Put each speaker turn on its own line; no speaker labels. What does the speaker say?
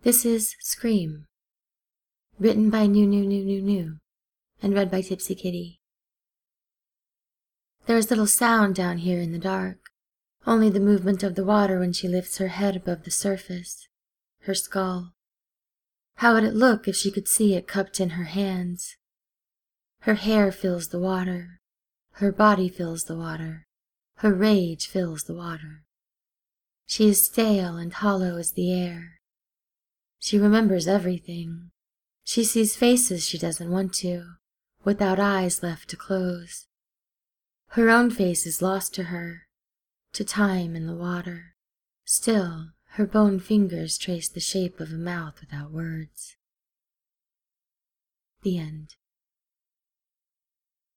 This is Scream, written by New, and read by Tipsy Kitty. There is little sound down here in the dark, only the movement of the water when she lifts her head above the surface, her skull. How would it look if she could see it cupped in her hands? Her hair fills the water, her body fills the water, her rage fills the water. She is stale and hollow as the air. She remembers everything. She sees faces she doesn't want to, without eyes left to close. Her own face is lost to her, to time and the water. Still, her bone fingers trace the shape of a mouth without words. The end.